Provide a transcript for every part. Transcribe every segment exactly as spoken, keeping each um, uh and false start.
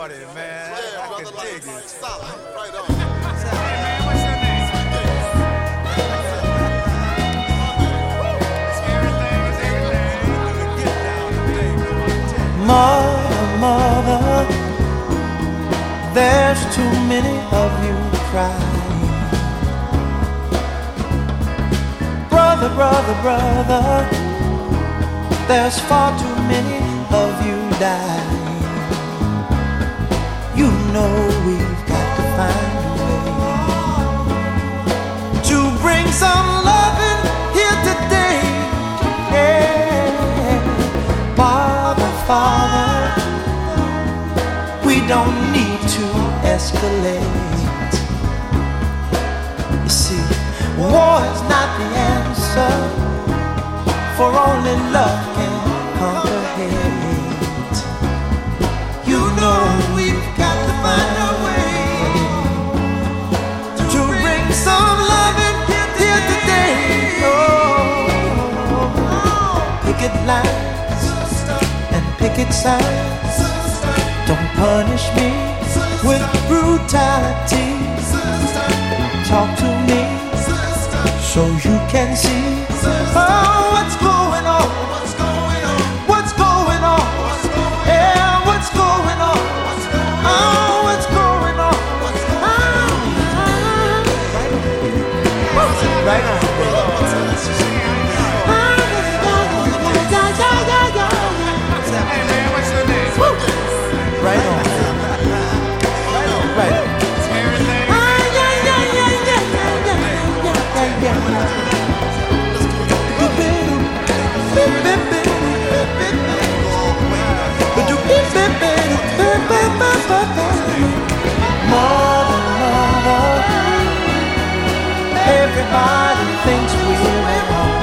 party, man. Yeah, I brother, can like, dig it. stop it. Right on. Hey, man, what's your name? Everything is everything. Get down the thing, go on, tell me. Mother, mother, there's too many of you crying. Brother, brother, brother, there's far too many of you dying. You know we've got to find a way to bring some loving here today. Yeah. Father, Father, we don't need to escalate. You see, war is not the answer, for only love can conquer hate. You know we've got to find a way to bring some love in here today. Oh, picket lines and picket signs, don't punish me with brutality. Talk to me so you can see, oh, what's going on, what's going on, what's going on, yeah, what's going on, oh, what's going on, ah, right on, Hey, man, what's your name? right on, right on, right on. Everything. Mother, mother, everybody thinks we're wrong.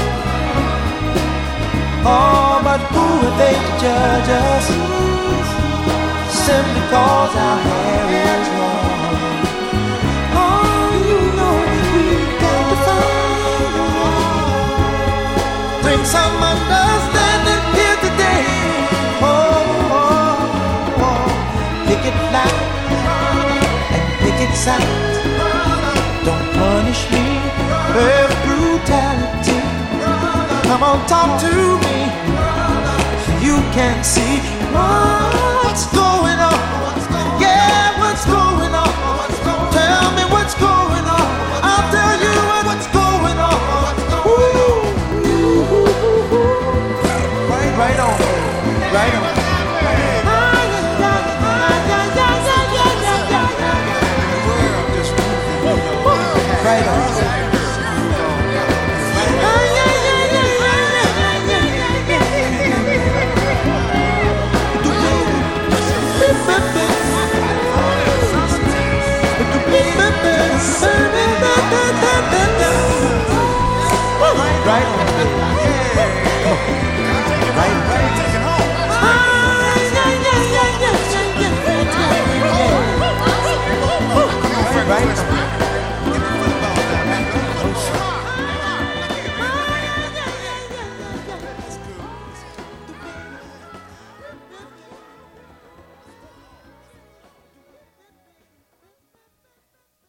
Oh, but who are they to judge us? Simply cause our hair is long. Oh, you know we've got to find a way. Bring some understanding here today. Oh, oh, oh. Pick it loud and pick it sound. Don't punish me with brutality. Come on, talk to me so you can see what's going on.